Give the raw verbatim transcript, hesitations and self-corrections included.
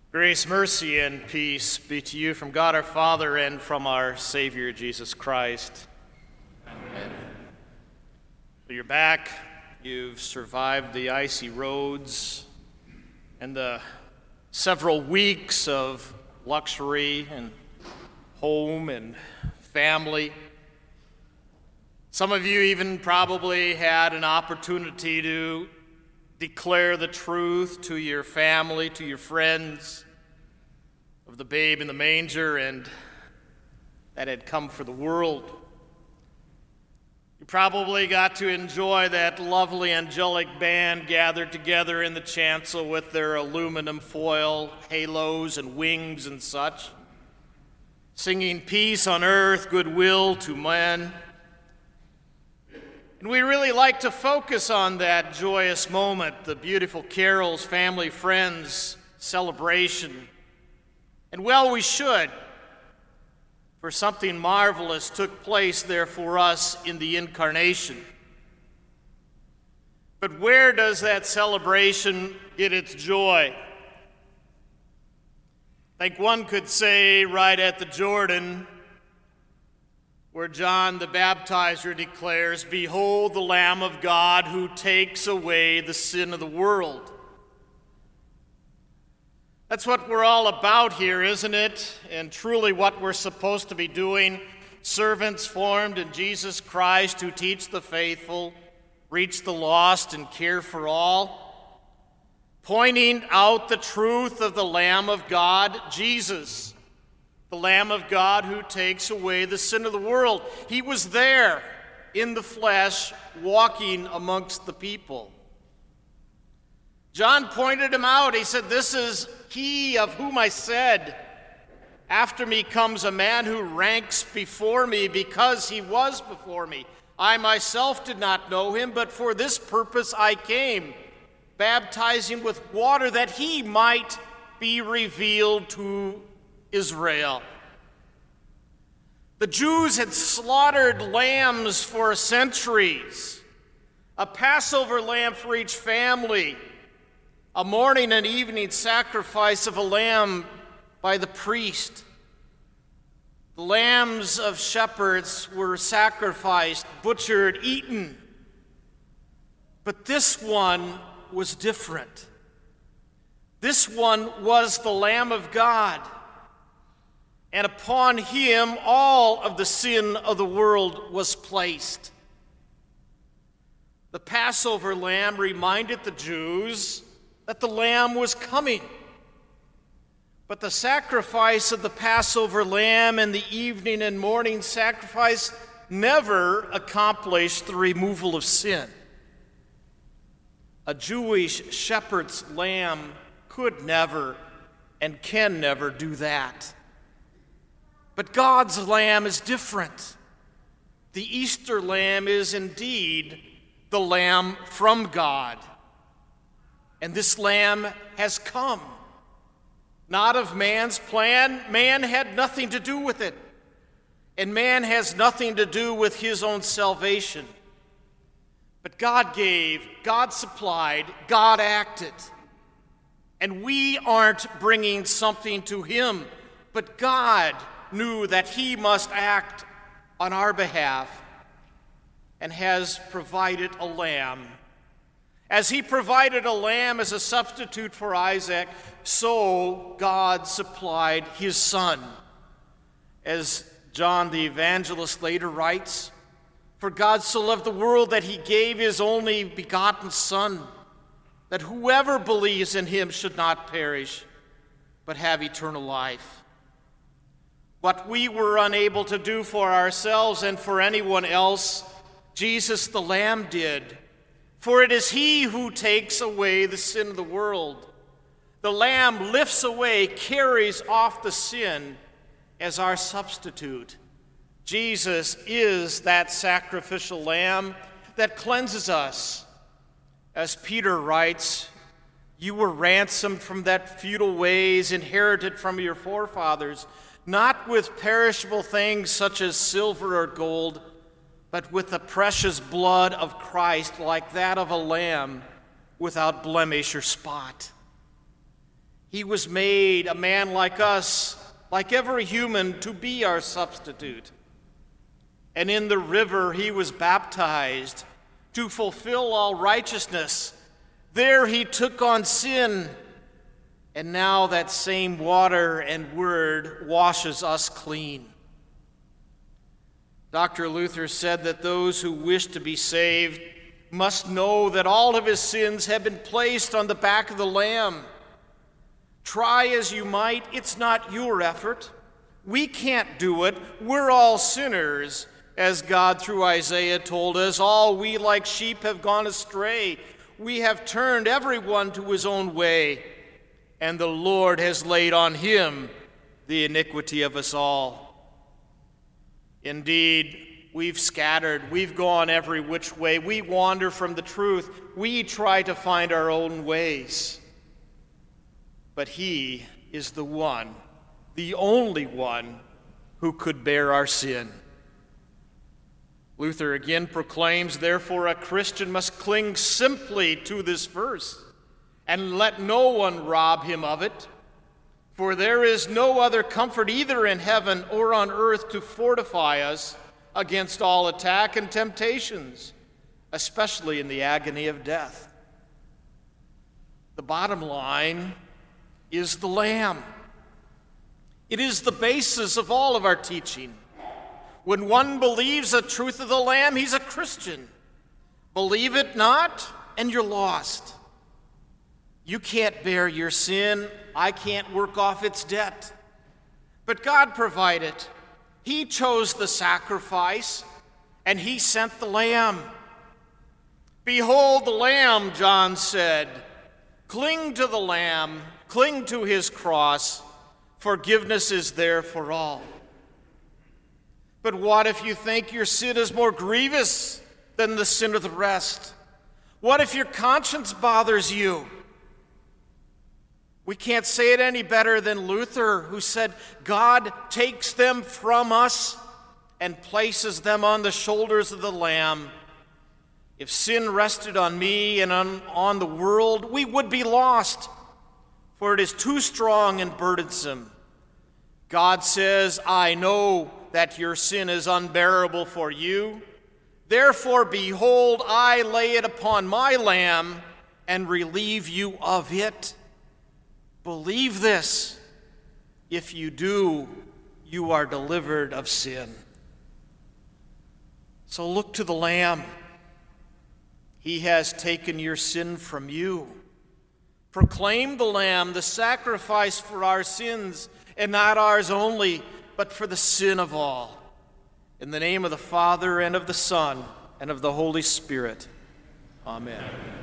Grace, mercy, and peace be to you from God our Father and from our Savior Jesus Christ. Amen. So you're back. You've survived the icy roads and the several weeks of luxury and home and family. Some of you even probably had an opportunity to declare the truth to your family, to your friends, of the babe in the manger and that had come for the world. You probably got to enjoy that lovely angelic band gathered together in the chancel with their aluminum foil halos and wings and such, singing peace on earth, goodwill to men. And we really like to focus on that joyous moment, the beautiful carols, family, friends, celebration. And well, we should, for something marvelous took place there for us in the incarnation. But where does that celebration get its joy? I think one could say right at the Jordan, where John the Baptizer declares, "Behold the Lamb of God who takes away the sin of the world." That's what we're all about here, isn't it? And truly what we're supposed to be doing. Servants formed in Jesus Christ who teach the faithful, reach the lost, and care for all. Pointing out the truth of the Lamb of God, Jesus, the Lamb of God who takes away the sin of the world. He was there in the flesh, walking amongst the people. John pointed him out. He said, "This is he of whom I said, after me comes a man who ranks before me because he was before me. I myself did not know him, but for this purpose I came, baptizing with water that he might be revealed to Israel." The Jews had slaughtered lambs for centuries, a Passover lamb for each family, a morning and evening sacrifice of a lamb by the priest. The lambs of shepherds were sacrificed, butchered, eaten. But this one was different. This one was the Lamb of God, and upon him all of the sin of the world was placed. The Passover lamb reminded the Jews that the Lamb was coming. But the sacrifice of the Passover lamb and the evening and morning sacrifice never accomplished the removal of sin. A Jewish shepherd's lamb could never and can never do that. But God's lamb is different. The Easter lamb is indeed the lamb from God. And this lamb has come, not of man's plan. Man had nothing to do with it. And man has nothing to do with his own salvation. But God gave, God supplied, God acted. And we aren't bringing something to him, but God knew that he must act on our behalf and has provided a lamb. As he provided a lamb as a substitute for Isaac, so God supplied his son. As John the Evangelist later writes, "For God so loved the world that he gave his only begotten Son, that whoever believes in him should not perish, but have eternal life." What we were unable to do for ourselves and for anyone else, Jesus the Lamb did. For it is he who takes away the sin of the world. The Lamb lifts away, carries off the sin as our substitute. Jesus is that sacrificial lamb that cleanses us. As Peter writes, "You were ransomed from that futile ways inherited from your forefathers, not with perishable things such as silver or gold, but with the precious blood of Christ, like that of a lamb, without blemish or spot." He was made a man like us, like every human, to be our substitute. And in the river he was baptized to fulfill all righteousness. There he took on sin, and now that same water and word washes us clean. Doctor Luther said that those who wish to be saved must know that all of his sins have been placed on the back of the Lamb. Try as you might, it's not your effort. We can't do it. We're all sinners. As God through Isaiah told us, all we like sheep have gone astray. We have turned everyone to his own way, and the Lord has laid on him the iniquity of us all. Indeed, we've scattered, we've gone every which way. We wander from the truth. We try to find our own ways. But he is the one, the only one, who could bear our sin. Luther again proclaims, therefore, a Christian must cling simply to this verse and let no one rob him of it. For there is no other comfort either in heaven or on earth to fortify us against all attack and temptations, especially in the agony of death. The bottom line is the Lamb. It is the basis of all of our teaching. When one believes the truth of the Lamb, he's a Christian. Believe it not, and you're lost. You can't bear your sin. I can't work off its debt. But God provided. He chose the sacrifice, and he sent the Lamb. Behold the Lamb, John said. Cling to the Lamb, cling to his cross. Forgiveness is there for all. But what if you think your sin is more grievous than the sin of the rest? What if your conscience bothers you? We can't say it any better than Luther, who said, God takes them from us and places them on the shoulders of the Lamb. If sin rested on me and on, on the world, we would be lost, for it is too strong and burdensome. God says, I know that your sin is unbearable for you. Therefore, behold, I lay it upon my Lamb and relieve you of it. Believe this. If you do, you are delivered of sin. So look to the Lamb. He has taken your sin from you. Proclaim the Lamb, the sacrifice for our sins, and not ours only, but for the sin of all. In the name of the Father, and of the Son, and of the Holy Spirit. Amen.